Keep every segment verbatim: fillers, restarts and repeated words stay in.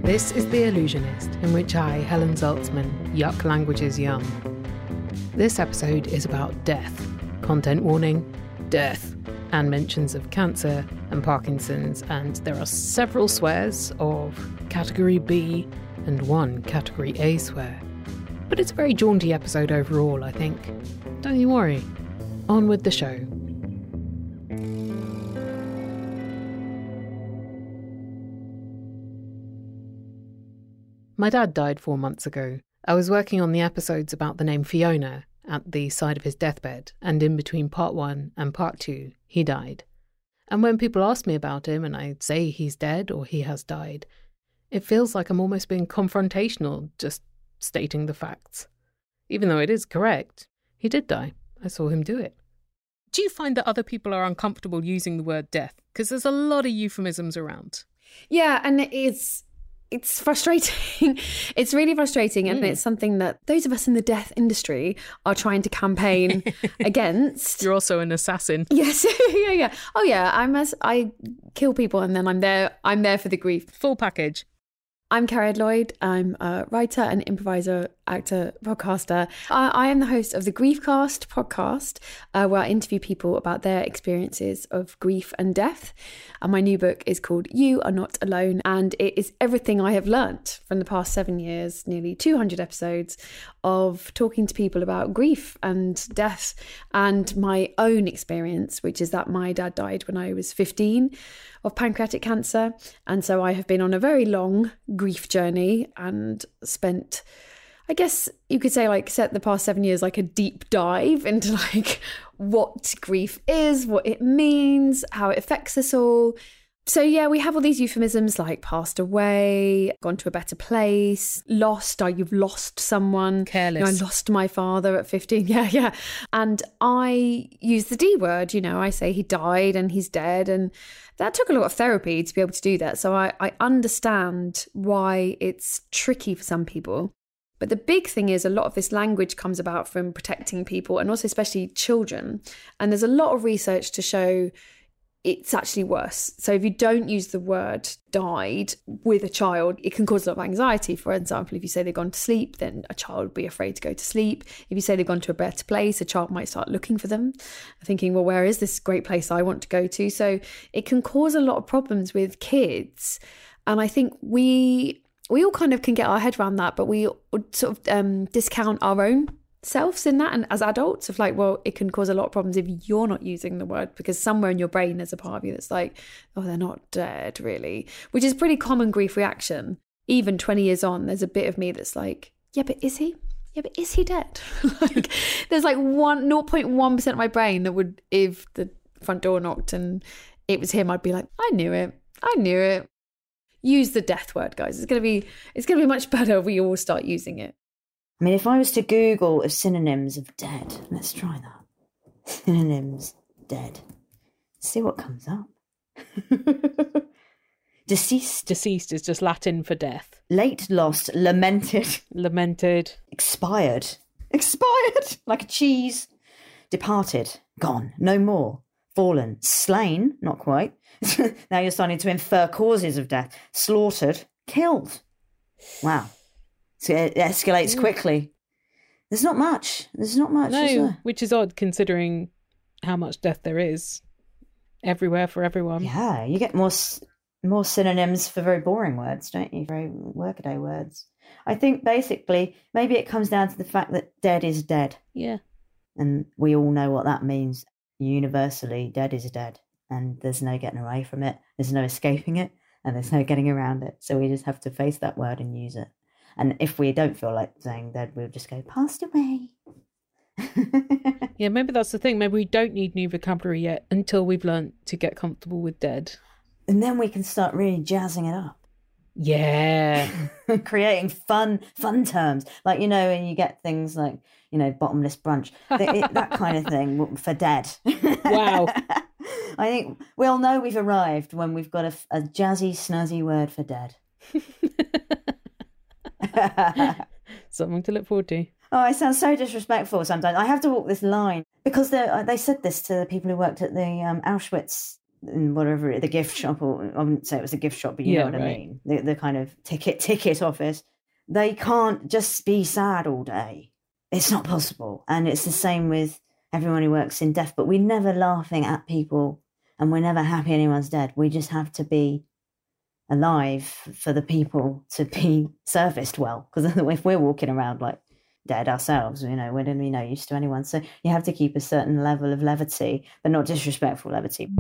This is The Illusionist, in which I, Helen Zaltzman, yuck languages yum. This episode is about death. Content warning, death, and mentions of cancer and Parkinson's, and there are several swears of Category B and one Category A swear. But it's a very jaunty episode overall, I think. Don't you worry. On with the show. My dad died four months ago. I was working on the episodes about the name Fiona at the side of his deathbed, and in between part one and part two, he died. And when people ask me about him and I say he's dead or he has died, it feels like I'm almost being confrontational, just stating the facts. Even though it is correct, he did die. I saw him do it. Do you find that other people are uncomfortable using the word death? Because there's a lot of euphemisms around. Yeah, and it's it's frustrating. It's really frustrating, and mm. it's something that those of us in the death industry are trying to campaign against. You're also an assassin. Yes, yeah, yeah. Oh, yeah. I'm as I kill people, and then I'm there. I'm there for the grief. Full package. I'm Carrie Lloyd. I'm a writer and improviser, actor, podcaster. I, I am the host of the Griefcast podcast, uh, where I interview people about their experiences of grief and death. And my new book is called You Are Not Alone, and it is everything I have learnt from the past seven years, nearly two hundred episodes of talking to people about grief and death and my own experience, which is that my dad died when I was fifteen of pancreatic cancer. And so I have been on a very long grief journey and spent, I guess you could say, like, set the past seven years like a deep dive into like what grief is, what it means, how it affects us all. So yeah, we have all these euphemisms like passed away, gone to a better place, lost, oh, you've lost someone. Careless. You know, I lost my father at fifteen. Yeah, yeah. And I use the D word, you know, I say he died and he's dead. And that took a lot of therapy to be able to do that. So I, I understand why it's tricky for some people. But the big thing is a lot of this language comes about from protecting people and also especially children. And there's a lot of research to show it's actually worse. So if you don't use the word died with a child, it can cause a lot of anxiety. For example, if you say they've gone to sleep, then a child would be afraid to go to sleep. If you say they've gone to a better place, a child might start looking for them, thinking, well, where is this great place I want to go to? So it can cause a lot of problems with kids. And I think we we all kind of can get our head around that, but we sort of um, discount our own selves in that, and as adults of like, well, it can cause a lot of problems if you're not using the word, because somewhere in your brain there's a part of you that's like, oh, they're not dead really, which is pretty common grief reaction. Even twenty years on, there's a bit of me that's like, yeah, but is he yeah but is he dead? Like there's like one zero point one percent of my brain that would, if the front door knocked and it was him, I'd be like, I knew it I knew it. Use the death word, guys. It's gonna be it's gonna be much better if we all start using it. I mean, if I was to Google synonyms of dead, let's try that. Synonyms, dead. See what comes up. Deceased. Deceased is just Latin for death. Late, lost, lamented. Lamented. Expired. Expired. Like a cheese. Departed. Gone. No more. Fallen. Slain. Not quite. Now you're starting to infer causes of death. Slaughtered. Killed. Wow. So it escalates quickly. There's not much. There's not much. No, is there? Which is odd considering how much death there is everywhere for everyone. Yeah, you get more more synonyms for very boring words, don't you? Very workaday words. I think basically maybe it comes down to the fact that dead is dead. Yeah. And we all know what that means. Universally, dead is dead. And there's no getting away from it. There's no escaping it. And there's no getting around it. So we just have to face that word and use it. And if we don't feel like saying dead, we'll just go, passed away. Yeah, maybe that's the thing. Maybe we don't need new vocabulary yet until we've learnt to get comfortable with dead. And then we can start really jazzing it up. Yeah. Creating fun, fun terms. Like, you know, and you get things like, you know, bottomless brunch. That kind of thing for dead. Wow. I think we'll know we've arrived when we've got a, a jazzy, snazzy word for dead. Something to look forward to. Oh, I sound so disrespectful sometimes. I have to walk this line because they they said this to the people who worked at the um, Auschwitz in whatever, the gift shop, or I wouldn't say it was a gift shop, but you Yeah, know what right. I mean, the, the kind of ticket ticket office, they can't just be sad all day. It's not possible. And it's the same with everyone who works in death, but we're never laughing at people and we're never happy anyone's dead. We just have to be alive for the people to be serviced well, because if we're walking around like dead ourselves, you know, we're going to be no use to anyone. So you have to keep a certain level of levity, but not disrespectful levity.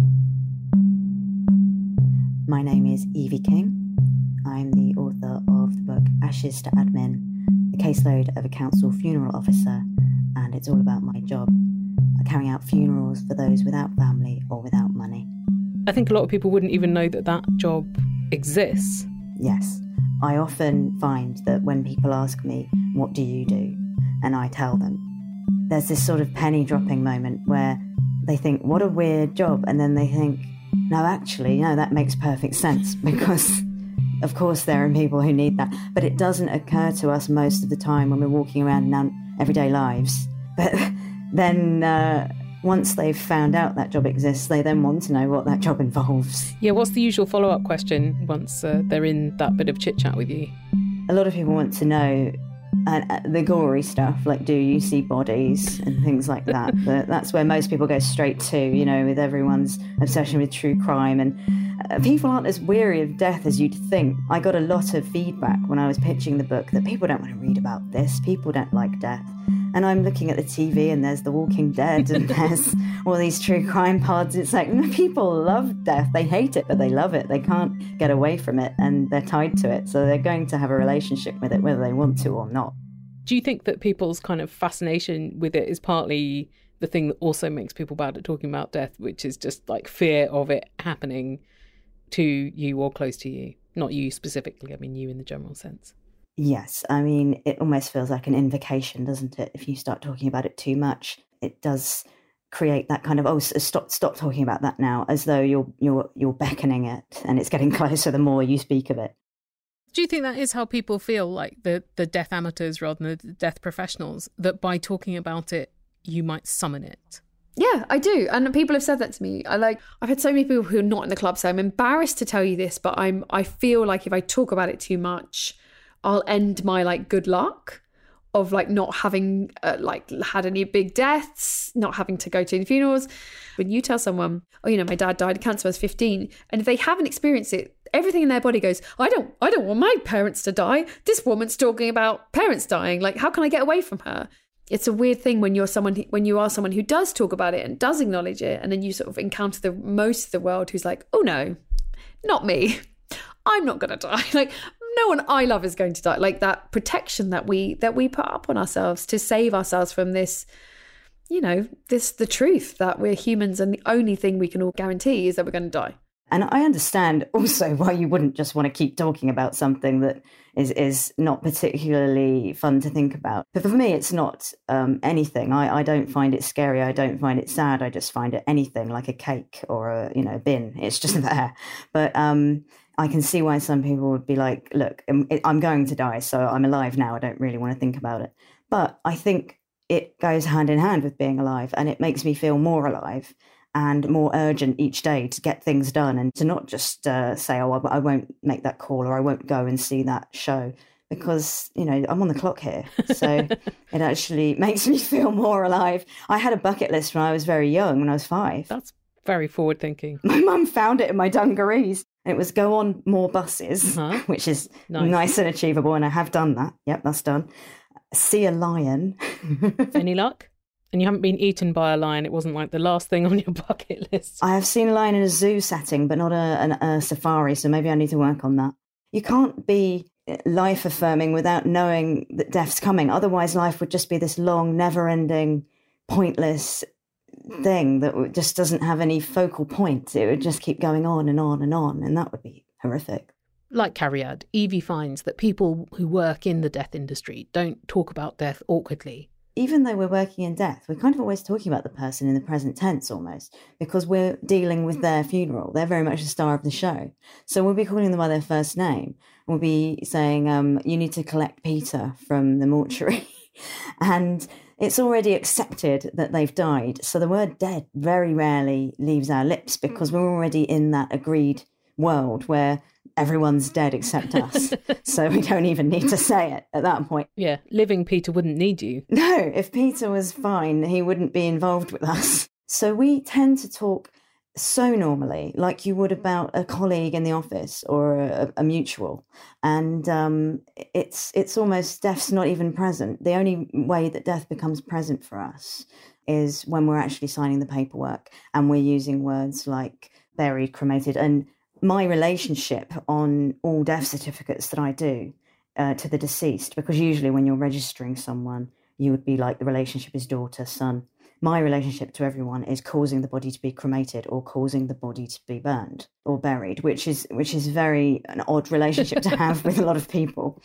My name is Evie King. I'm the author of the book Ashes to Admin, the caseload of a council funeral officer, and it's all about my job, carrying out funerals for those without family or without money. I think a lot of people wouldn't even know that that job exists. Yes. I often find that when people ask me, what do you do? And I tell them, there's this sort of penny dropping moment where they think, what a weird job. And then they think, no, actually, no, that makes perfect sense, because of course there are people who need that. But it doesn't occur to us most of the time when we're walking around in our everyday lives. But then uh, once they've found out that job exists, they then want to know what that job involves. Yeah, what's the usual follow-up question once uh, they're in that bit of chit-chat with you? A lot of people want to know uh, the gory stuff, like do you see bodies and things like that. But that's where most people go straight to, you know, with everyone's obsession with true crime. And uh, people aren't as weary of death as you'd think. I got a lot of feedback when I was pitching the book that people don't want to read about this. People don't like death. And I'm looking at the T V and there's The Walking Dead and there's all these true crime pods. It's like, people love death. They hate it, but they love it. They can't get away from it and they're tied to it. So they're going to have a relationship with it, whether they want to or not. Do you think that people's kind of fascination with it is partly the thing that also makes people bad at talking about death, which is just like fear of it happening to you or close to you? Not you specifically, I mean you in the general sense. Yes, I mean, it almost feels like an invocation, doesn't it? If you start talking about it too much, it does create that kind of, oh, stop stop talking about that now, as though you're you're you're beckoning it and it's getting closer the more you speak of it. Do you think that is how people feel, like the, the death amateurs rather than the death professionals, that by talking about it, you might summon it? Yeah, I do. And people have said that to me. I like, I've had so many people who are not in the club, so I'm embarrassed to tell you this, but I'm, I feel like if I talk about it too much, I'll end my like good luck of like not having uh, like had any big deaths, not having to go to any funerals. When you tell someone, oh, you know, my dad died of cancer when I was fifteen, and if they haven't experienced it, everything in their body goes, I don't, I don't want my parents to die. This woman's talking about parents dying. Like, how can I get away from her? It's a weird thing when you're someone, when you are someone who does talk about it and does acknowledge it, and then you sort of encounter the most of the world who's like, oh no, not me. I'm not going to die. Like, no one I love is going to die. Like that protection that we that we put up on ourselves to save ourselves from this, you know, this the truth that we're humans and the only thing we can all guarantee is that we're going to die. And I understand also why you wouldn't just want to keep talking about something that is, is not particularly fun to think about. But for me, it's not um, anything. I, I don't find it scary. I don't find it sad. I just find it anything, like a cake or a, you know, a bin. It's just there. But um, I can see why some people would be like, look, I'm going to die, so I'm alive now. I don't really want to think about it. But I think it goes hand in hand with being alive, and it makes me feel more alive and more urgent each day to get things done, and to not just uh, say, oh, I won't make that call or I won't go and see that show, because, you know, I'm on the clock here. So it actually makes me feel more alive. I had a bucket list when I was very young, when I was five. That's very forward thinking. My mum found it in my dungarees. It was go on more buses, uh-huh. which is nice. nice and achievable, and I have done that. Yep, that's done. See a lion. Any luck? And you haven't been eaten by a lion? It wasn't like the last thing on your bucket list? I have seen a lion in a zoo setting, but not a, a, a safari, so maybe I need to work on that. You can't be life-affirming without knowing that death's coming. Otherwise, life would just be this long, never-ending, pointless thing that just doesn't have any focal point. It would just keep going on and on and on, and that would be horrific. Like Cariad, Evie finds that people who work in the death industry don't talk about death awkwardly. Even though we're working in death, we're kind of always talking about the person in the present tense almost, because we're dealing with their funeral. They're very much the star of the show. So we'll be calling them by their first name. We'll be saying, um, you need to collect Peter from the mortuary. And it's already accepted that they've died. So the word dead very rarely leaves our lips because we're already in that agreed world where everyone's dead except us. So we don't even need to say it at that point. Yeah, living Peter wouldn't need you. No, if Peter was fine, he wouldn't be involved with us. So we tend to talk so normally, like you would about a colleague in the office or a, a mutual. And um, it's it's almost, death's not even present. The only way that death becomes present for us is when we're actually signing the paperwork and we're using words like buried, cremated. And my relationship on all death certificates that I do uh, to the deceased, because usually when you're registering someone, you would be like the relationship is daughter, son. My relationship to everyone is causing the body to be cremated or causing the body to be burned or buried, which is which is very an odd relationship to have with a lot of people.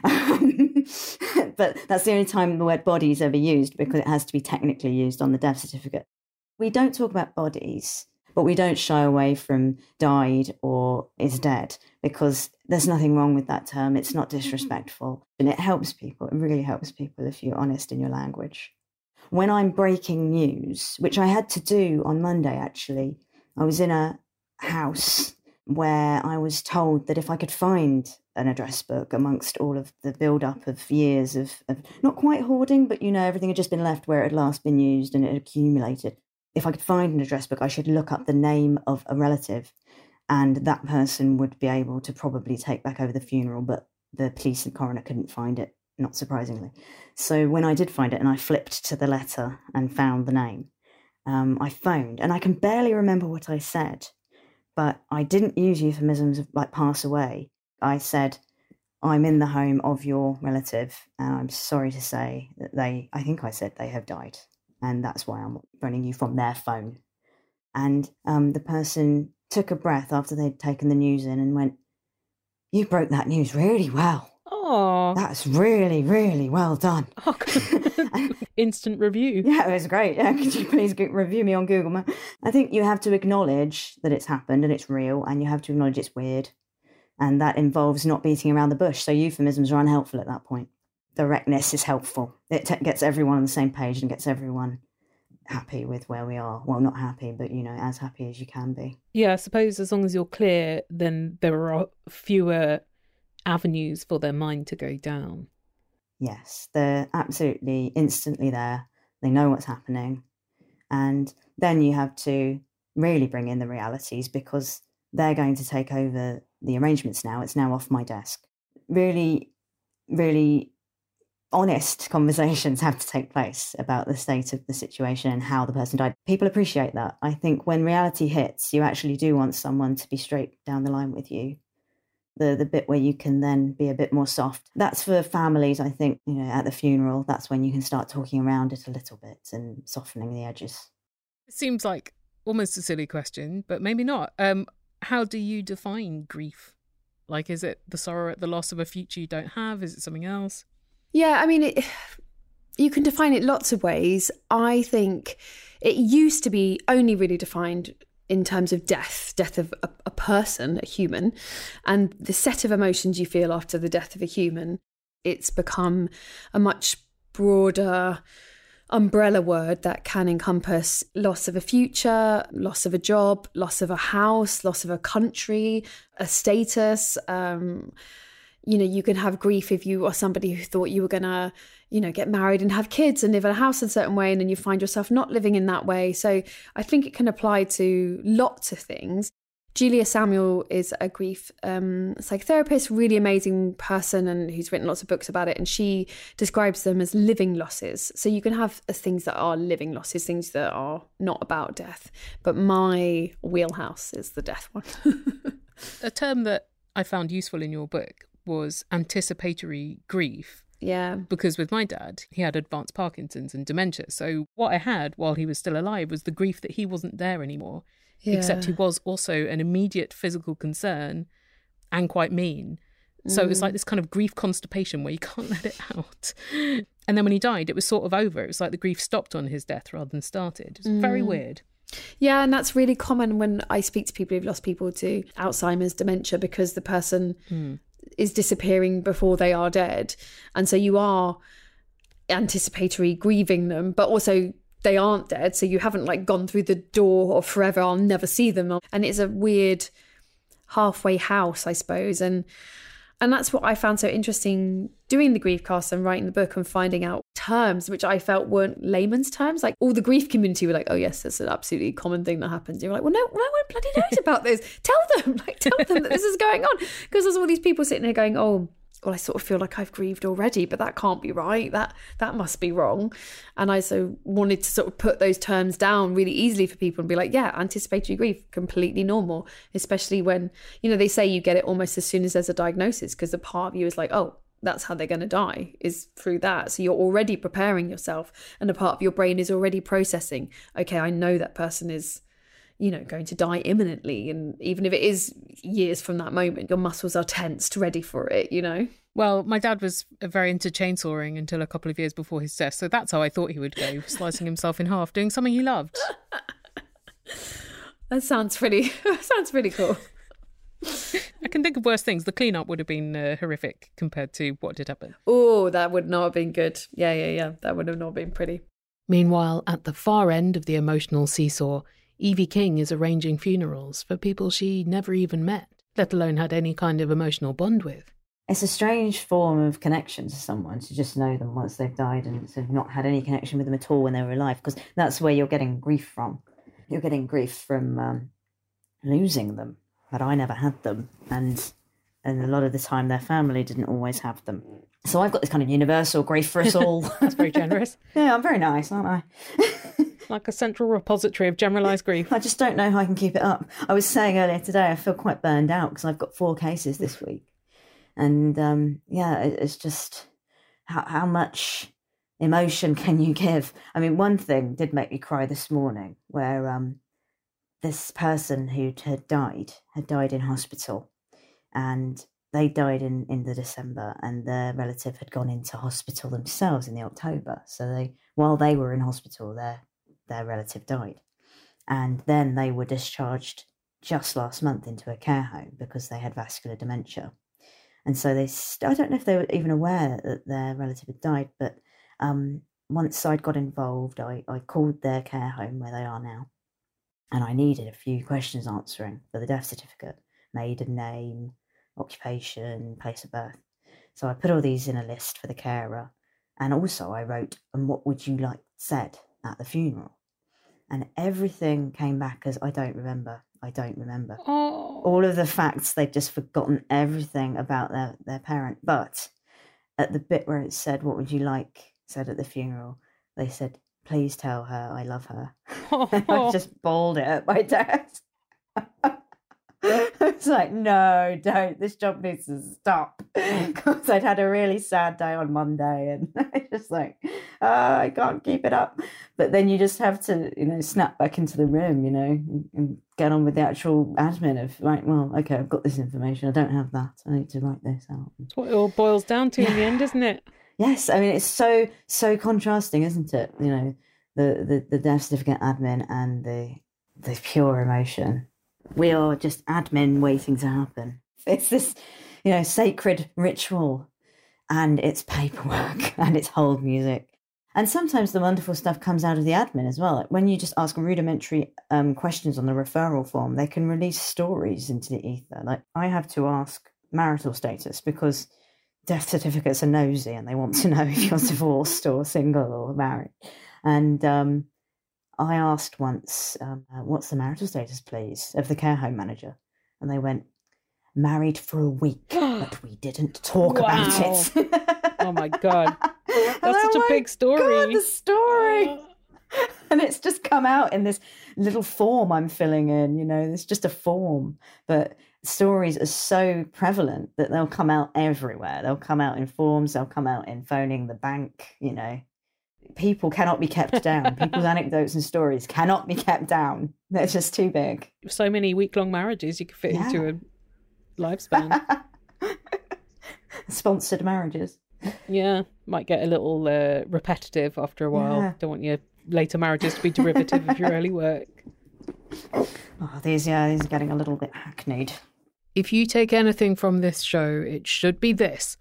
Um, but that's the only time the word body is ever used because it has to be technically used on the death certificate. We don't talk about bodies, but we don't shy away from died or is dead because there's nothing wrong with that term. It's not disrespectful and it helps people. It really helps people if you're honest in your language. When I'm breaking news, which I had to do on Monday, actually, I was in a house where I was told that if I could find an address book amongst all of the build-up of years of, of not quite hoarding, but, you know, everything had just been left where it had last been used and it had accumulated. If I could find an address book, I should look up the name of a relative and that person would be able to probably take back over the funeral, but the police and coroner couldn't find it. Not surprisingly. So when I did find it and I flipped to the letter and found the name, um, I phoned and I can barely remember what I said, but I didn't use euphemisms of like pass away. I said, I'm in the home of your relative and I'm sorry to say that they, I think I said they have died and that's why I'm phoning you from their phone. And um, the person took a breath after they'd taken the news in and went, you broke that news really well. Oh, that's really, really well done. Oh, instant review. Yeah, it was great. Yeah, could you please go- review me on Google Maps? I think you have to acknowledge that it's happened and it's real, and you have to acknowledge it's weird. And that involves not beating around the bush. So euphemisms are unhelpful at that point. Directness is helpful. It t- gets everyone on the same page and gets everyone happy with where we are. Well, not happy, but, you know, as happy as you can be. Yeah, I suppose as long as you're clear, then there are fewer avenues for their mind to go down. Yes, they're absolutely instantly there. They know what's happening. And then you have to really bring in the realities because they're going to take over the arrangements now. It's now off my desk. Really, really honest conversations have to take place about the state of the situation and how the person died. People appreciate that. I think when reality hits, you actually do want someone to be straight down the line with you. The the bit where you can then be a bit more soft. That's for families, I think, you know, at the funeral, that's when you can start talking around it a little bit and softening the edges. It seems like almost a silly question, but maybe not. Um, how do you define grief? Like, is it the sorrow at the loss of a future you don't have? Is it something else? Yeah, I mean, it, you can define it lots of ways. I think it used to be only really defined in terms of death, death of a, a person, a human, and the set of emotions you feel after the death of a human. It's become a much broader umbrella word that can encompass loss of a future, loss of a job, loss of a house, loss of a country, a status. Um, you know, you can have grief if you are somebody who thought you were going to, you know, get married and have kids and live in a house a certain way, and then you find yourself not living in that way. So I think it can apply to lots of things. Julia Samuel is a grief um, psychotherapist, really amazing person, and who's written lots of books about it. And she describes them as living losses. So you can have things that are living losses, things that are not about death. But my wheelhouse is the death one. A term that I found useful in your book was anticipatory grief. Yeah. Because with my dad, he had advanced Parkinson's and dementia. So what I had while he was still alive was the grief that he wasn't there anymore. Yeah. Except he was also an immediate physical concern and quite mean. So mm. it's like this kind of grief constipation where you can't let it out. And then when he died, it was sort of over. It was like the grief stopped on his death rather than started. It was mm. very weird. Yeah, and that's really common when I speak to people who've lost people to Alzheimer's, dementia, because the person mm. is disappearing before they are dead. And so you are anticipatory grieving them, but also they aren't dead, so you haven't like gone through the door of forever, I'll never see them. And it's a weird halfway house, I suppose. And and that's what I found so interesting doing the Griefcast and writing the book and finding out terms which I felt weren't layman's terms. Like all the grief community were like, oh yes, that's an absolutely common thing that happens. You're like, well, no, no one bloody knows about this. Tell them, like tell them that this is going on. Because there's all these people sitting there going, oh, well, I sort of feel like I've grieved already, but that can't be right. That that must be wrong. And I so wanted to sort of put those terms down really easily for people and be like, yeah, anticipatory grief, completely normal, especially when, you know, they say you get it almost as soon as there's a diagnosis, because the part of you is like, oh, that's how they're going to die, is through that. So you're already preparing yourself, and a part of your brain is already processing, okay, I know that person is, you know, going to die imminently. And even if it is years from that moment, your muscles are tensed, ready for it, you know? Well, my dad was very into chainsawing until a couple of years before his death. So that's how I thought he would go, slicing himself in half, doing something he loved. That sounds pretty, that sounds pretty cool. I can think of worse things. The cleanup would have been uh, horrific compared to what did happen. Oh, that would not have been good. Yeah, yeah, yeah. That would have not been pretty. Meanwhile, at the far end of the emotional seesaw, Evie King is arranging funerals for people she never even met, let alone had any kind of emotional bond with. It's a strange form of connection to someone, to just know them once they've died and to not had any connection with them at all when they were alive, because that's where you're getting grief from. You're getting grief from um, losing them, but I never had them, and and a lot of the time their family didn't always have them. So I've got this kind of universal grief for us all. That's very generous. Yeah, I'm very nice, aren't I? Like a central repository of generalised grief. I just don't know how I can keep it up. I was saying earlier today, I feel quite burned out because I've got four cases this week. And um, yeah, it's just how, how much emotion can you give? I mean, one thing did make me cry this morning, where um, this person who had died, had died in hospital. And they died in, in the December, and their relative had gone into hospital themselves in the October. So they, while they were in hospital, their their relative died. And then they were discharged just last month into a care home because they had vascular dementia. And so they, I don't know if they were even aware that their relative had died, but um, once I'd got involved, I, I called their care home where they are now. And I needed a few questions answering for the death certificate, maiden name, occupation, place of birth. So I put all these in a list for the carer. And also I wrote, and what would you like said at the funeral? And everything came back as, I don't remember. I don't remember. Oh. All of the facts, they've just forgotten everything about their, their parent. But at the bit where it said, what would you like said at the funeral, they said, please tell her I love her. Oh. I just bawled it at my desk. It's like, no, don't. This job needs to stop. Because I'd had a really sad day on Monday, and it's just like, oh, I can't keep it up. But then you just have to, you know, snap back into the room, you know, and, and get on with the actual admin of, right, well, okay, I've got this information. I don't have that. I need to write this out. That's what it all boils down to yeah. in the end, isn't it? Yes. I mean, it's so, so contrasting, isn't it? You know, the, the, the death certificate admin and the the pure emotion. We are just admin waiting to happen. It's this, you know, sacred ritual, and it's paperwork and it's hold music. And sometimes the wonderful stuff comes out of the admin as well. Like when you just ask rudimentary um, questions on the referral form, they can release stories into the ether. Like I have to ask marital status because death certificates are nosy and they want to know if you're divorced or single or married. And um, I asked once, um, uh, what's the marital status, please, of the care home manager? And they went, married for a week, but we didn't talk wow. about it. Oh, my God. That's and such oh a big story. God, the story. And it's just come out in this little form I'm filling in, you know, it's just a form. But stories are so prevalent that they'll come out everywhere. They'll come out in forms, they'll come out in phoning the bank, you know. People cannot be kept down. People's anecdotes and stories cannot be kept down. They're just too big. So many week-long marriages you could fit yeah. into a lifespan. Sponsored marriages. Yeah, might get a little uh, repetitive after a while. Yeah. Don't want your later marriages to be derivative of your early work. Oh, these, yeah, these are getting a little bit hackneyed. If you take anything from this show, it should be this.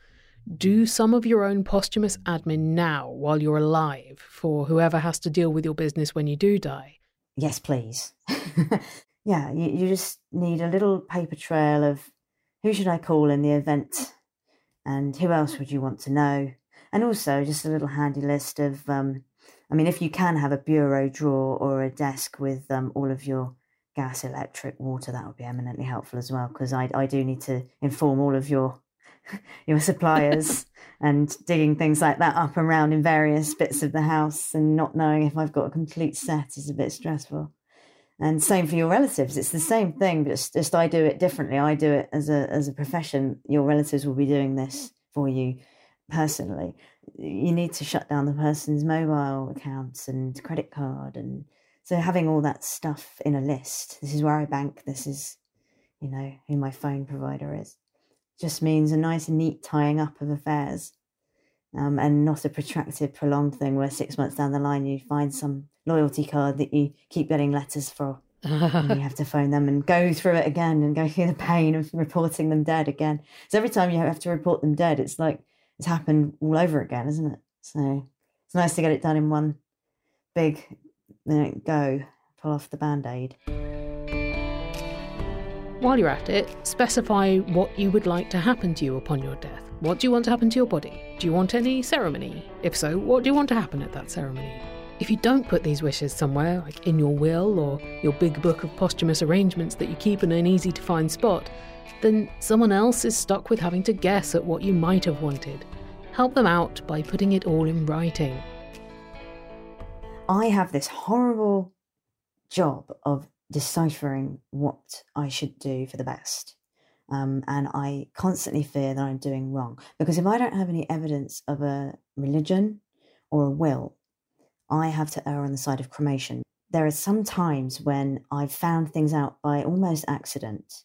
do some of your own posthumous admin now while you're alive for whoever has to deal with your business when you do die. Yes, please. Yeah, you, you just need a little paper trail of who should I call in the event and who else would you want to know. And also just a little handy list of, um, I mean, if you can have a bureau drawer or a desk with um, all of your gas, electric, water, that would be eminently helpful as well, because I, I do need to inform all of your your suppliers and digging things like that up around in various bits of the house and not knowing if I've got a complete set is a bit stressful. And same for your relatives. It's the same thing, but just, just I do it differently. I do it as a as a profession. Your relatives will be doing this for you personally. You need to shut down the person's mobile accounts and credit card. And so having all that stuff in a list, this is where I bank, this is, you know, who my phone provider is, just means a nice and neat tying up of affairs. Um, and not a protracted, prolonged thing where six months down the line you find some loyalty card that you keep getting letters for and you have to phone them and go through it again and go through the pain of reporting them dead again. So every time you have to report them dead, it's like it's happened all over again, isn't it? So it's nice to get it done in one big, you know, go, pull off the Band-Aid. While you're at it, specify what you would like to happen to you upon your death. What do you want to happen to your body? Do you want any ceremony? If so, what do you want to happen at that ceremony? If you don't put these wishes somewhere, like in your will or your big book of posthumous arrangements that you keep in an easy-to-find spot, then someone else is stuck with having to guess at what you might have wanted. Help them out by putting it all in writing. I have this horrible job of deciphering what I should do for the best. Um, and I constantly fear that I'm doing wrong. Because if I don't have any evidence of a religion or a will, I have to err on the side of cremation. There are some times when I've found things out by almost accident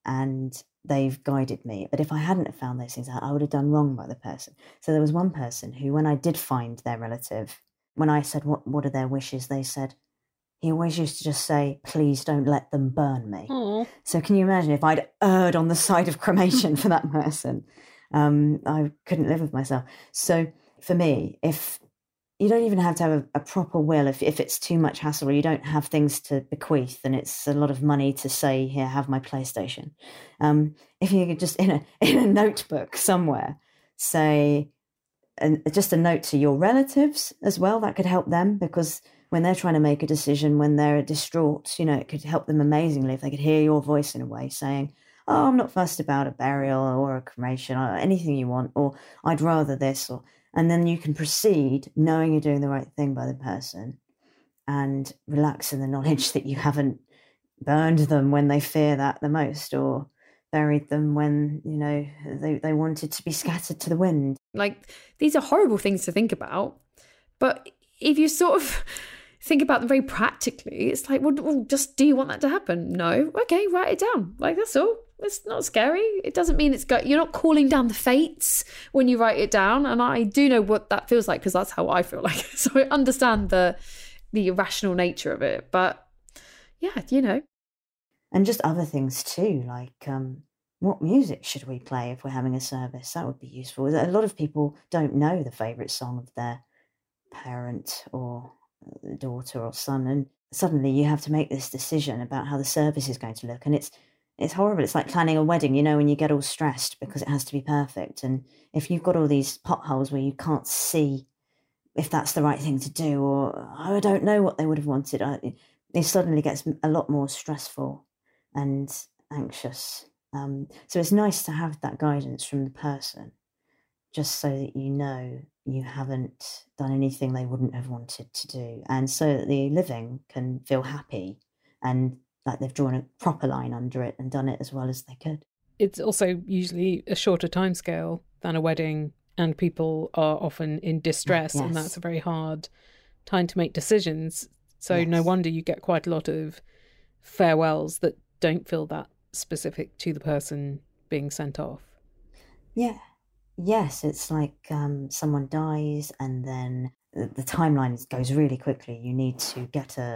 and they've guided me. But if I hadn't have found those things out, I would have done wrong by the person. So there was one person who, when I did find their relative, when I said, what, what are their wishes? They said, he always used to just say, please don't let them burn me. Aww. So can you imagine if I'd erred on the side of cremation for that person? Um, I couldn't live with myself. So for me, if you don't even have to have a, a proper will, if if it's too much hassle or you don't have things to bequeath and it's a lot of money to say, here, have my PlayStation. Um, if you could just in a, in a notebook somewhere, say, and just a note to your relatives as well, that could help them, because when they're trying to make a decision, when they're distraught, you know, it could help them amazingly if they could hear your voice in a way saying, oh, I'm not fussed about a burial or a cremation or anything you want, or I'd rather this, or, and then you can proceed knowing you're doing the right thing by the person and relax in the knowledge that you haven't burned them when they fear that the most, or buried them when, you know, they, they wanted to be scattered to the wind. Like, these are horrible things to think about, but if you sort of think about them very practically, it's like, well, well, just, do you want that to happen? No. Okay, write it down. Like, that's all. It's not scary. It doesn't mean it's go- you're not calling down the fates when you write it down. And I do know what that feels like, because that's how I feel like. So I understand the the irrational nature of it. But yeah, you know. And just other things too, like um, what music should we play if we're having a service? That would be useful. A lot of people don't know the favourite song of their parent or daughter or son, and suddenly you have to make this decision about how the service is going to look, and it's it's horrible. It's like planning a wedding, you know, when you get all stressed because it has to be perfect, and if you've got all these potholes where you can't see if that's the right thing to do, or oh, I don't know what they would have wanted, it suddenly gets a lot more stressful and anxious. Um, so it's nice to have that guidance from the person, just so that you know you haven't done anything they wouldn't have wanted to do, and so that the living can feel happy and like they've drawn a proper line under it and done it as well as they could. It's also usually a shorter timescale than a wedding, and people are often in distress, yes. And that's a very hard time to make decisions. So yes. No wonder you get quite a lot of farewells that don't feel that specific to the person being sent off. Yeah. Yes, it's like um, someone dies and then the, the timeline goes really quickly. You need to get a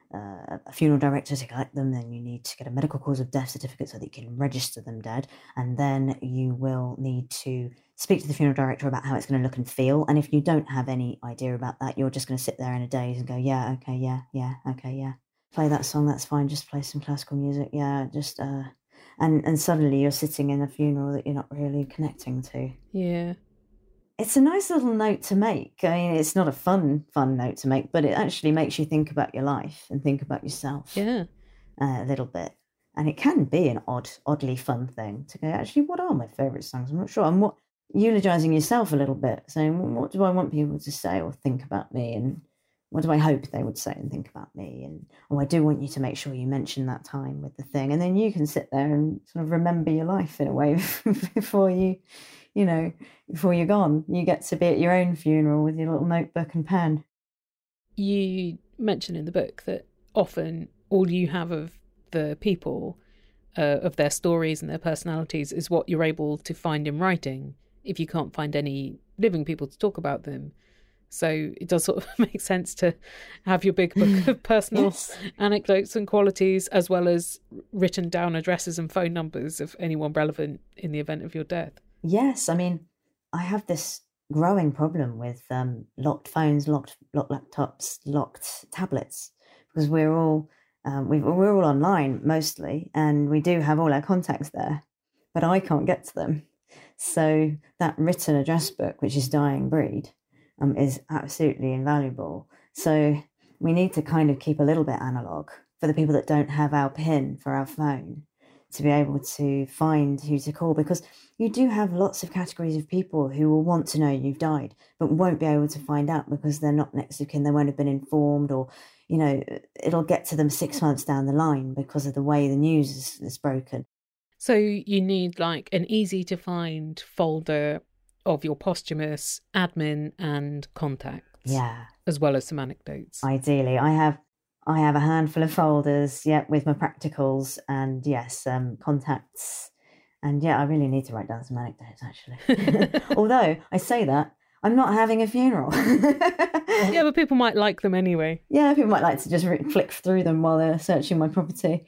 uh, a funeral director to collect them, then you need to get a medical cause of death certificate so that you can register them dead, and then you will need to speak to the funeral director about how it's going to look and feel. And if you don't have any idea about that, you're just going to sit there in a daze and go, yeah, okay, yeah, yeah, okay, yeah. Play that song, that's fine, just play some classical music, yeah, just... uh and, and suddenly you're sitting in a funeral that you're not really connecting to. Yeah. It's a nice little note to make. I mean, it's not a fun, fun note to make, but it actually makes you think about your life and think about yourself. Yeah. Uh, a little bit. And it can be an odd, oddly fun thing to go, actually, what are my favourite songs? I'm not sure. I'm what, eulogising yourself a little bit, saying, well, what do I want people to say or think about me? And what do I hope they would say and think about me? And, oh, I do want you to make sure you mention that time with the thing. And then you can sit there and sort of remember your life in a way before you... You know, before you're gone, you get to be at your own funeral with your little notebook and pen. You mention in the book that often all you have of the people, uh, of their stories and their personalities, is what you're able to find in writing if you can't find any living people to talk about them. So it does sort of make sense to have your big book of personal yes. anecdotes and qualities, as well as written down addresses and phone numbers of anyone relevant in the event of your death. Yes, I mean, I have this growing problem with um, locked phones, locked, locked laptops, locked tablets, because we're all um, we've, we're all online mostly, and we do have all our contacts there, but I can't get to them. So that written address book, which is dying breed, um, is absolutely invaluable. So we need to kind of keep a little bit analog for the people that don't have our PIN for our phone, to be able to find who to call, because you do have lots of categories of people who will want to know you've died, but won't be able to find out because they're not next of kin, they won't have been informed, or, you know, it'll get to them six months down the line because of the way the news is, is broken. So you need like an easy to find folder of your posthumous admin and contacts. Yeah. As well as some anecdotes. Ideally. I have I have a handful of folders, yeah, with my practicals and, yes, um, contacts. And, yeah, I really need to write down some anecdotes, actually. Although, I say that, I'm not having a funeral. Yeah, but people might like them anyway. Yeah, people might like to just re- flick through them while they're searching my property.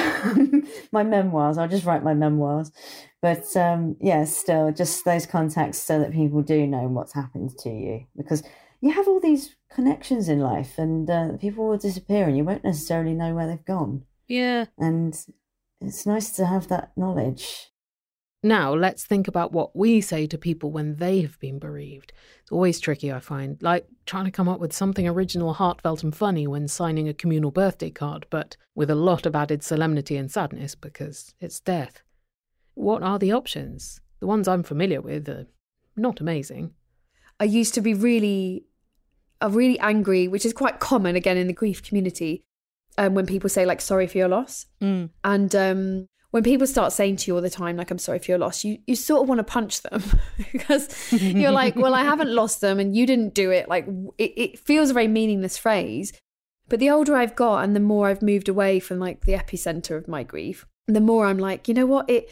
My memoirs, I'll just write my memoirs. But, um, yeah, still, just those contacts so that people do know what's happened to you. Because you have all these connections in life, and uh, people will disappear and you won't necessarily know where they've gone. Yeah. And it's nice to have that knowledge. Now, let's think about what we say to people when they have been bereaved. It's always tricky, I find, like trying to come up with something original, heartfelt and funny when signing a communal birthday card, but with a lot of added solemnity and sadness because it's death. What are the options? The ones I'm familiar with are not amazing. I used to be really... are really angry, which is quite common again in the grief community, um, when people say like, sorry for your loss. Mm. And um, when people start saying to you all the time, like, I'm sorry for your loss, you, you sort of want to punch them because you're like, well, I haven't lost them and you didn't do it. Like it, it feels a very meaningless phrase. But the older I've got and the more I've moved away from like the epicenter of my grief, the more I'm like, you know what, it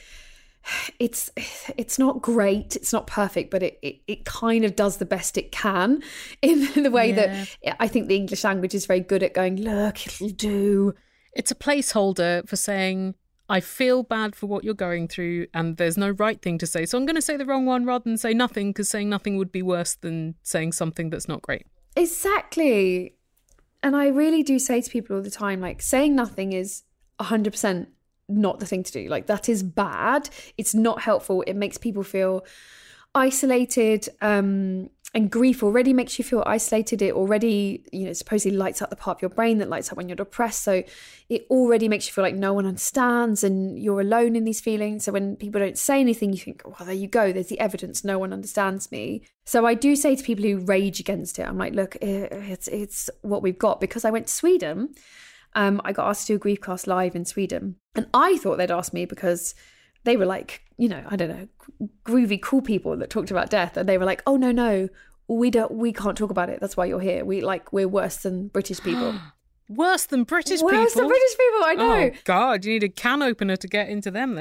it's it's not great, it's not perfect, but it, it, it kind of does the best it can in the way yeah. that I think the English language is very good at going, look, it'll do. It's a placeholder for saying, I feel bad for what you're going through and there's no right thing to say, so I'm going to say the wrong one rather than say nothing, because saying nothing would be worse than saying something that's not great. Exactly. And I really do say to people all the time, like, saying nothing is one hundred percent not the thing to do. Like, that is bad. It's not helpful. It makes people feel isolated, um, and grief already makes you feel isolated. It already, you know, supposedly lights up the part of your brain that lights up when you're depressed. So it already makes you feel like no one understands and you're alone in these feelings. So when people don't say anything, you think, well, there you go. There's the evidence. No one understands me. So I do say to people who rage against it, I'm like, look, it's it's what we've got. Because I went to Sweden. Um, I got asked to do a grief cast live in Sweden. And I thought they'd ask me because they were like, you know, I don't know, groovy, cool people that talked about death. And they were like, oh, no, no, we don't, we can't talk about it. That's why you're here. We like, we're worse than British people. Worse than British worse people? Worse than British people, I know. Oh, God, you need a can opener to get into them then.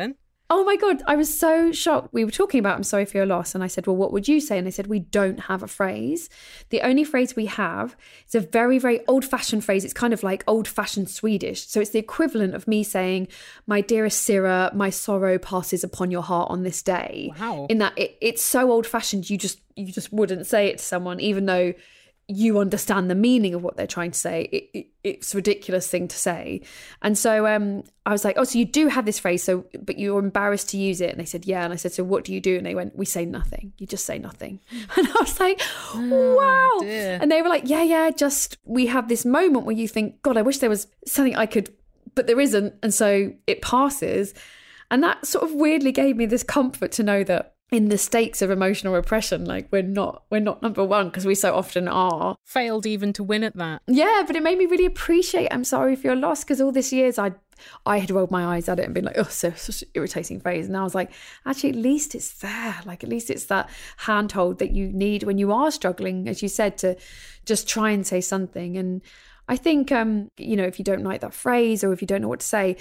Oh my God, I was so shocked. We were talking about I'm sorry for your loss. And I said, well, what would you say? And they said, we don't have a phrase. The only phrase we have is a very, very old fashioned phrase. It's kind of like old fashioned Swedish. So it's the equivalent of me saying, my dearest Sira, my sorrow passes upon your heart on this day. Wow. In that it, it's so old fashioned, you just you just wouldn't say it to someone, even though you understand the meaning of what they're trying to say. It, it, it's a ridiculous thing to say. And so um, I was like, oh, so you do have this phrase, so but you're embarrassed to use it. And they said, yeah. And I said, so what do you do? And they went, we say nothing. You just say nothing. And I was like, oh, wow. Dear. And they were like, yeah, yeah, just we have this moment where you think, God, I wish there was something I could, but there isn't. And so it passes. And that sort of weirdly gave me this comfort to know that in the stakes of emotional repression, like we're not we're not number one, because we so often are. Failed even to win at that. Yeah, but it made me really appreciate I'm sorry for your loss, because all this years I I had rolled my eyes at it and been like, oh, so such an irritating phrase. And I was like, actually, at least it's there. Like, at least it's that handhold that you need when you are struggling, as you said, to just try and say something. And I think, um, you know, if you don't like that phrase or if you don't know what to say,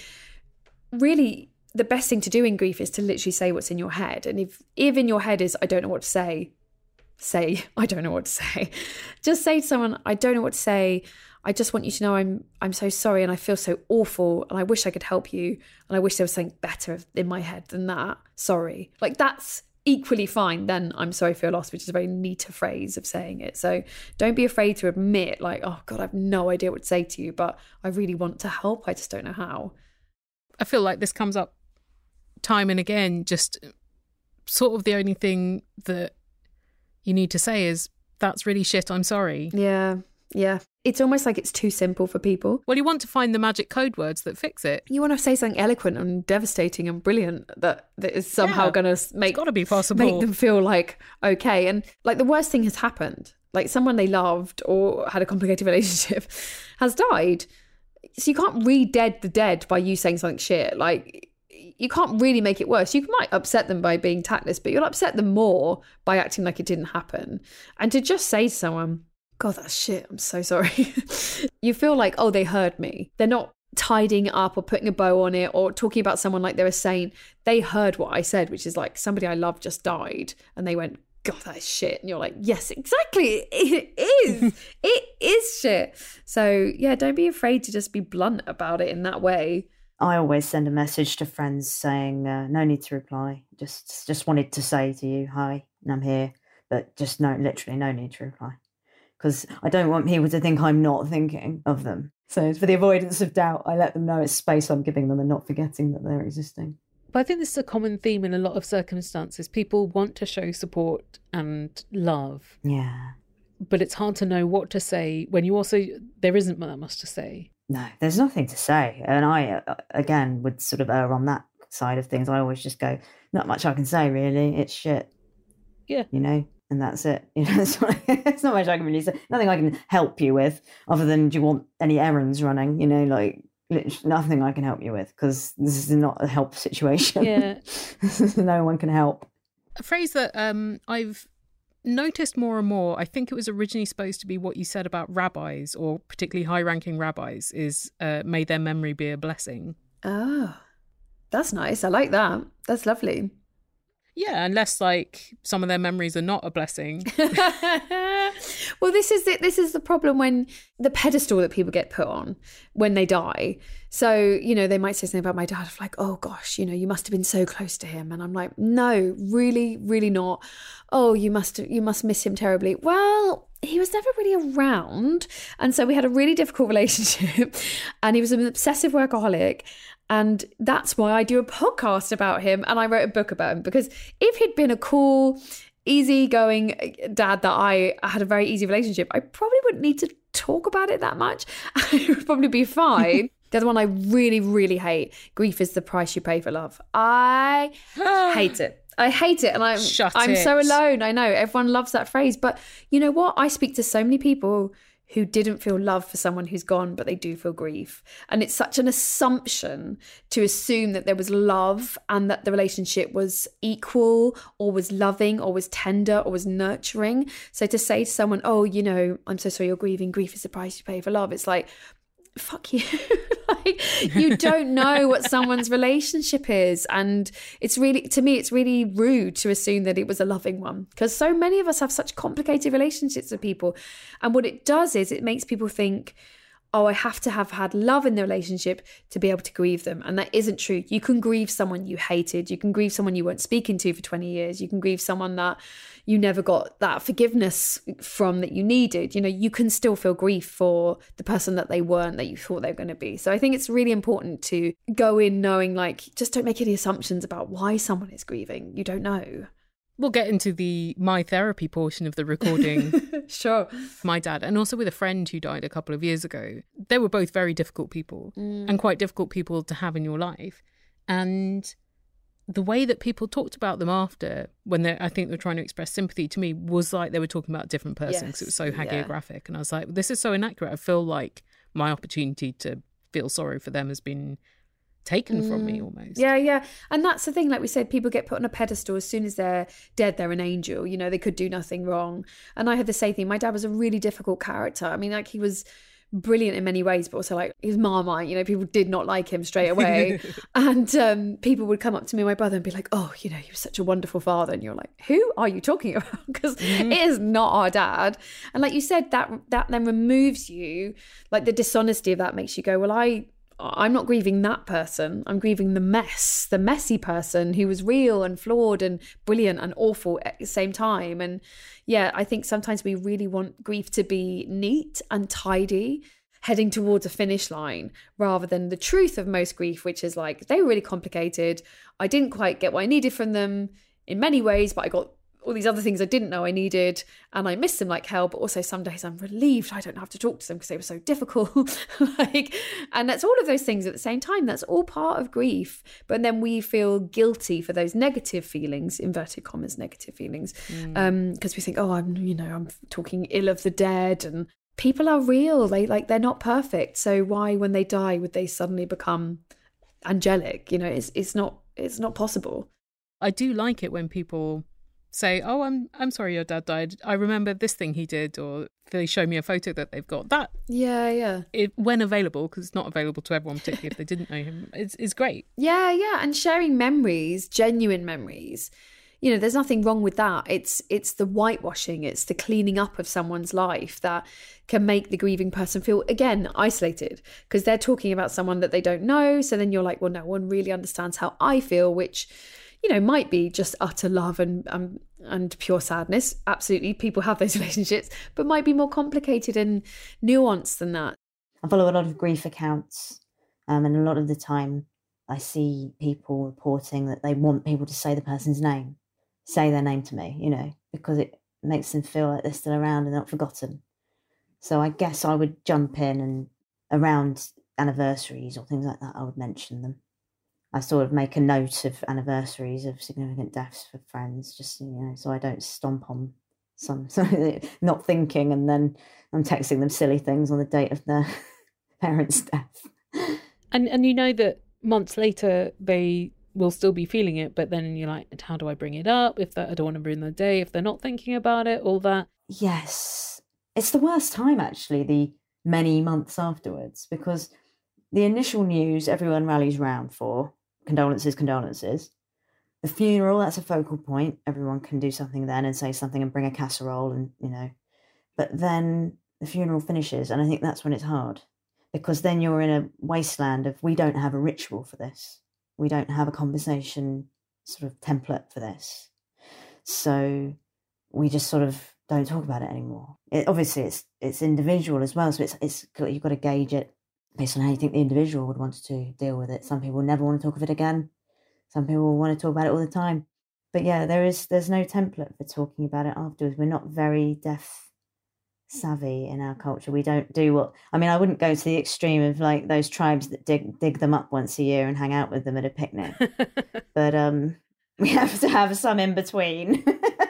really the best thing to do in grief is to literally say what's in your head. And if, if in your head is, I don't know what to say, say, I don't know what to say. Just say to someone, I don't know what to say. I just want you to know I'm I'm so sorry and I feel so awful and I wish I could help you and I wish there was something better in my head than that. Sorry. Like, that's equally fine than I'm sorry for your loss, which is a very neater phrase of saying it. So don't be afraid to admit, like, oh God, I have no idea what to say to you, but I really want to help. I just don't know how. I feel like this comes up time and again. Just sort of the only thing that you need to say is, that's really shit, I'm sorry. Yeah. Yeah. It's almost like it's too simple for people. Well, you want to find the magic code words that fix it. You want to say something eloquent and devastating and brilliant that, that is somehow Yeah, going to make, it's gotta be possible. make them feel like, okay. And like the worst thing has happened. Like someone they loved or had a complicated relationship has died. So you can't re-dead the dead by you saying something shit. Like, you can't really make it worse. You might upset them by being tactless, but you'll upset them more by acting like it didn't happen. And to just say to someone, God, that's shit, I'm so sorry. You feel like, oh, they heard me. They're not tidying it up or putting a bow on it or talking about someone like they're a saint. They heard what I said, which is like, somebody I love just died. And they went, God, that is shit. And you're like, yes, exactly. It is. It is shit. So yeah, don't be afraid to just be blunt about it in that way. I always send a message to friends saying, uh, no need to reply. Just just wanted to say to you, hi, and I'm here. But just no, literally no need to reply. Because I don't want people to think I'm not thinking of them. So for the avoidance of doubt, I let them know it's space I'm giving them and not forgetting that they're existing. But I think this is a common theme in a lot of circumstances. People want to show support and love. Yeah. But it's hard to know what to say when you also, there isn't that much to say. No, there's nothing to say. And I, uh, again, would sort of err on that side of things. I always just go, not much I can say, really. It's shit. Yeah. You know? And that's it. You know, it's not, it's not much I can really say. Nothing I can help you with, other than, do you want any errands running? You know, like, nothing I can help you with, because this is not a help situation. Yeah. No one can help. A phrase that um, I've noticed more and more, I think it was originally supposed to be what you said about rabbis, or particularly high-ranking rabbis, is uh, may their memory be a blessing. Oh, that's nice. I like that. That's lovely. Yeah, unless like some of their memories are not a blessing. Well, this is it. This is the problem when the pedestal that people get put on when they die. So, you know, they might say something about my dad of like, oh gosh, you know, you must have been so close to him. And I'm like, no, really, really not. Oh, you must, you must miss him terribly. Well, he was never really around. And so we had a really difficult relationship and he was an obsessive workaholic. And that's why I do a podcast about him and I wrote a book about him, because if he'd been a cool, easygoing dad that I had a very easy relationship, I probably wouldn't need to talk about it that much. It would probably be fine. The other one I really, really hate, grief is the price you pay for love. I hate it. I hate it. And I'm, Shut I'm it. so alone. I know everyone loves that phrase. But you know what? I speak to so many people who didn't feel love for someone who's gone, but they do feel grief. And it's such an assumption to assume that there was love and that the relationship was equal or was loving or was tender or was nurturing. So to say to someone, oh, you know, I'm so sorry you're grieving, grief is the price you pay for love. It's like, fuck you. Like, you don't know what someone's relationship is. And it's really, to me, it's really rude to assume that it was a loving one, because so many of us have such complicated relationships with people. And what it does is it makes people think, oh, I have to have had love in the relationship to be able to grieve them. And that isn't true. You can grieve someone you hated. You can grieve someone you weren't speaking to for twenty years. You can grieve someone that you never got that forgiveness from that you needed. You know, you can still feel grief for the person that they weren't, that you thought they were going to be. So I think it's really important to go in knowing, like, just don't make any assumptions about why someone is grieving. You don't know. We'll get into the my therapy portion of the recording. Sure. My dad, and also with a friend who died a couple of years ago. They were both very difficult people mm. and quite difficult people to have in your life. And the way that people talked about them after, when they I think they were trying to express sympathy to me, was like they were talking about a different person, because yes. it was so hagiographic. Yeah. And I was like, this is so inaccurate. I feel like my opportunity to feel sorry for them has been taken mm. from me almost. Yeah, yeah. And that's the thing, like we said, people get put on a pedestal. As soon as they're dead, they're an angel. You know, they could do nothing wrong. And I had the same thing. My dad was a really difficult character. I mean, like, he was brilliant in many ways, but also like he was Marmite. You know, people did not like him straight away. And um, people would come up to me and my brother and be like, oh, you know, he was such a wonderful father. And you're like, who are you talking about? Because mm-hmm. it is not our dad. And like you said, that that then removes you, like the dishonesty of that makes you go, well, I I'm not grieving that person. I'm grieving the mess, the messy person who was real and flawed and brilliant and awful at the same time. And yeah, I think sometimes we really want grief to be neat and tidy, heading towards a finish line, rather than the truth of most grief, which is like, they were really complicated. I didn't quite get what I needed from them in many ways, but I got all these other things I didn't know I needed, and I missed them like hell. But also some days I'm relieved I don't have to talk to them because they were so difficult. Like, and that's all of those things at the same time. That's all part of grief. But then we feel guilty for those negative feelings, inverted commas, negative feelings, because mm. um, we think, oh, I'm, you know, I'm talking ill of the dead, and people are real. They like they're not perfect. So why, when they die, would they suddenly become angelic? You know, it's it's not it's not possible. I do like it when people say, oh, I'm I'm sorry your dad died. I remember this thing he did, or they show me a photo that they've got. That, yeah, yeah. It, when available, because it's not available to everyone, particularly if they didn't know him, it's, it's great. Yeah, yeah. And sharing memories, genuine memories, you know, there's nothing wrong with that. It's it's the whitewashing, it's the cleaning up of someone's life that can make the grieving person feel, again, isolated, because they're talking about someone that they don't know. So then you're like, well, no one really understands how I feel, which, you know, might be just utter love and um, and pure sadness. Absolutely, people have those relationships, but might be more complicated and nuanced than that. I follow a lot of grief accounts, um, and a lot of the time I see people reporting that they want people to say the person's name, say their name to me, you know, because it makes them feel like they're still around and not forgotten. So I guess I would jump in, and around anniversaries or things like that, I would mention them. I sort of make a note of anniversaries of significant deaths for friends, just, you know, so I don't stomp on some, so not thinking, and then I'm texting them silly things on the date of their parents' death. And and you know that months later they will still be feeling it, but then you're like, how do I bring it up? If that, I don't want to ruin their day, if they're not thinking about it, all that. Yes. It's the worst time, actually, the many months afterwards, because the initial news everyone rallies round for, condolences, condolences. The funeral, that's a focal point. Everyone can do something then and say something and bring a casserole and, you know. But then the funeral finishes, and I think that's when it's hard, because then you're in a wasteland of, we don't have a ritual for this. We don't have a conversation sort of template for this. So we just sort of don't talk about it anymore. It, obviously, it's it's individual as well, so it's it's you've got to gauge it based on how you think the individual would want to deal with it. Some people never want to talk of it again. Some people want to talk about it all the time. But yeah, there is there's no template for talking about it afterwards. We're not very death savvy in our culture. We don't do what, I mean, I wouldn't go to the extreme of like those tribes that dig dig them up once a year and hang out with them at a picnic. But um, we have to have some in between.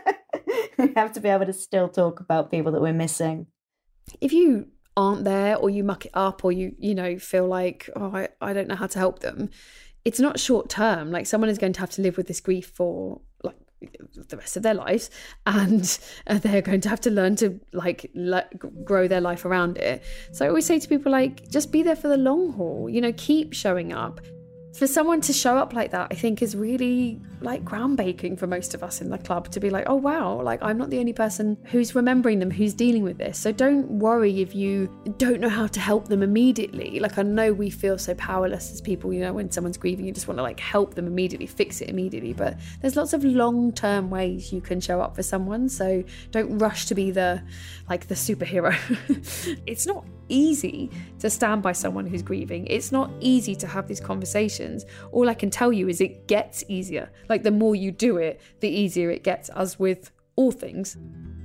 We have to be able to still talk about people that we're missing. If you aren't there, or you muck it up, or you you know feel like, oh, I, I don't know how to help them, it's not short term. Like, someone is going to have to live with this grief for like the rest of their lives, and uh, they're going to have to learn to like le- grow their life around it. So I always say to people, like, just be there for the long haul, you know, keep showing up. For someone to show up like that, I think is really like groundbreaking for most of us in the club, to be like, oh wow, like I'm not the only person who's remembering them, who's dealing with this. So don't worry if you don't know how to help them immediately. Like, I know we feel so powerless as people, you know, when someone's grieving, you just want to like help them immediately, fix it immediately. But there's lots of long-term ways you can show up for someone. So don't rush to be the like the superhero. It's not easy to stand by someone who's grieving. It's not easy to have these conversations. All I can tell you is it gets easier. Like, the more you do it, the easier it gets, as with all things.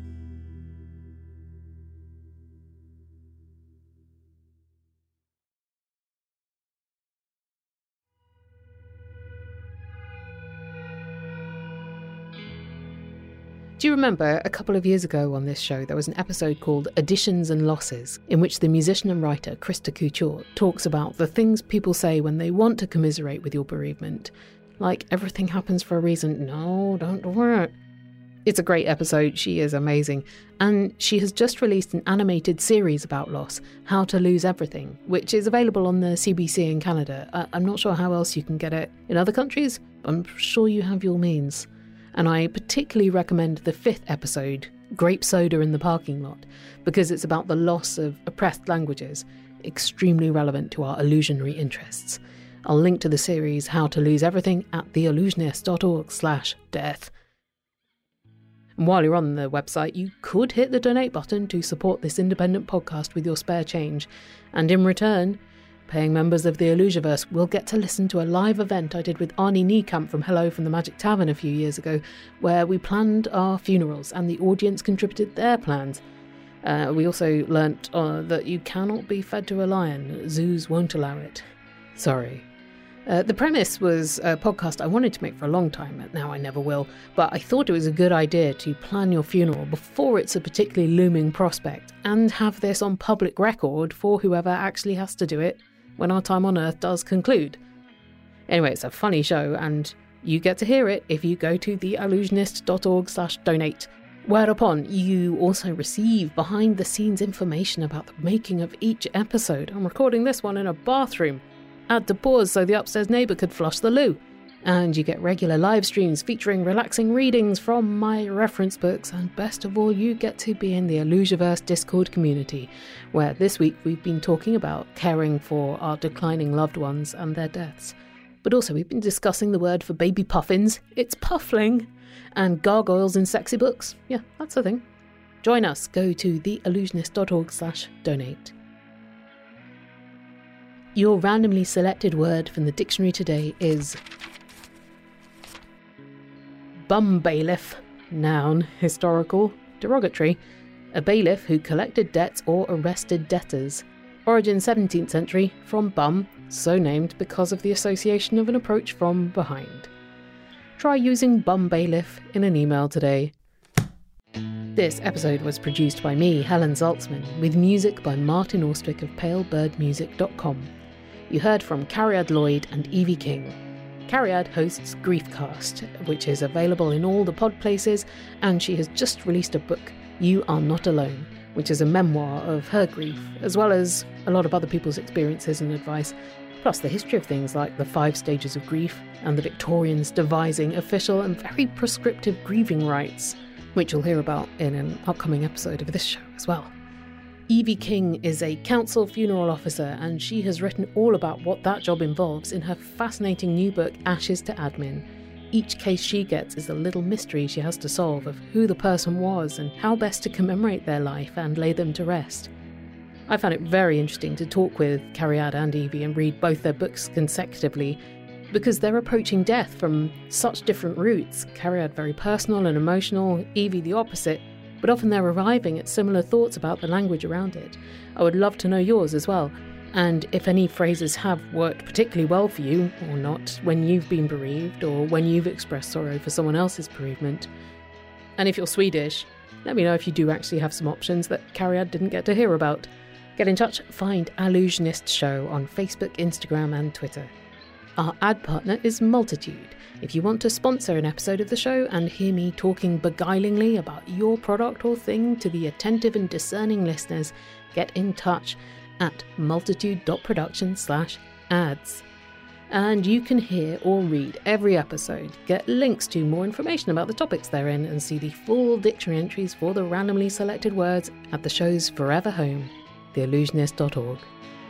Do you remember a couple of years ago on this show there was an episode called Additions and Losses, in which the musician and writer Krista Couture talks about the things people say when they want to commiserate with your bereavement, like everything happens for a reason. No, don't do it. It's a great episode, she is amazing, and she has just released an animated series about loss, How to Lose Everything, which is available on the C B C in Canada. I- I'm not sure how else you can get it in other countries, but I'm sure you have your means. And I particularly recommend the fifth episode, Grape Soda in the Parking Lot, because it's about the loss of oppressed languages, extremely relevant to our illusionary interests. I'll link to the series How to Lose Everything at theillusionist.org slash death. And while you're on the website, you could hit the donate button to support this independent podcast with your spare change, and in return, paying members of the Illusiverse will get to listen to a live event I did with Arnie Niekamp from Hello from the Magic Tavern a few years ago, where we planned our funerals and the audience contributed their plans. Uh, we also learnt uh, that you cannot be fed to a lion. Zoos won't allow it. Sorry. Uh, the premise was a podcast I wanted to make for a long time, and now I never will, but I thought it was a good idea to plan your funeral before it's a particularly looming prospect, and have this on public record for whoever actually has to do it when our time on Earth does conclude. Anyway, it's a funny show, and you get to hear it if you go to theillusionist.org slash donate. Whereupon you also receive behind-the-scenes information about the making of each episode. I'm recording this one in a bathroom. Add to pause so the upstairs neighbour could flush the loo. And you get regular live streams featuring relaxing readings from my reference books, and best of all, you get to be in the Illusiverse Discord community, where this week we've been talking about caring for our declining loved ones and their deaths. But also we've been discussing the word for baby puffins, it's puffling, and gargoyles in sexy books. Yeah, that's the thing. Join us, go to theillusionist.org slash donate. Your randomly selected word from the dictionary today is bum bailiff, noun, historical, derogatory, a bailiff who collected debts or arrested debtors. Origin seventeenth century, from bum, so named because of the association of an approach from behind. Try using bum bailiff in an email today. This episode was produced by me, Helen Zaltzman, with music by Martin Austwick of pale bird music dot com. You heard from Cariad Lloyd and Evie King. Cariad hosts Griefcast, which is available in all the pod places, and she has just released a book, You Are Not Alone, which is a memoir of her grief, as well as a lot of other people's experiences and advice, plus the history of things like the five stages of grief and the Victorians devising official and very prescriptive grieving rites, which you'll hear about in an upcoming episode of this show as well. Evie King is a council funeral officer, and she has written all about what that job involves in her fascinating new book, Ashes to Admin. Each case she gets is a little mystery she has to solve of who the person was and how best to commemorate their life and lay them to rest. I found it very interesting to talk with Cariad and Evie and read both their books consecutively, because they're approaching death from such different routes. Cariad very personal and emotional, Evie the opposite, but often they're arriving at similar thoughts about the language around it. I would love to know yours as well, and if any phrases have worked particularly well for you, or not, when you've been bereaved, or when you've expressed sorrow for someone else's bereavement. And if you're Swedish, let me know if you do actually have some options that Cariad didn't get to hear about. Get in touch, find Illusionist Show on Facebook, Instagram and Twitter. Our ad partner is Multitude. If you want to sponsor an episode of the show and hear me talking beguilingly about your product or thing to the attentive and discerning listeners, get in touch at multitude.production slash ads. And you can hear or read every episode, get links to more information about the topics they're in, and see the full dictionary entries for the randomly selected words at the show's forever home, the illusionist dot org.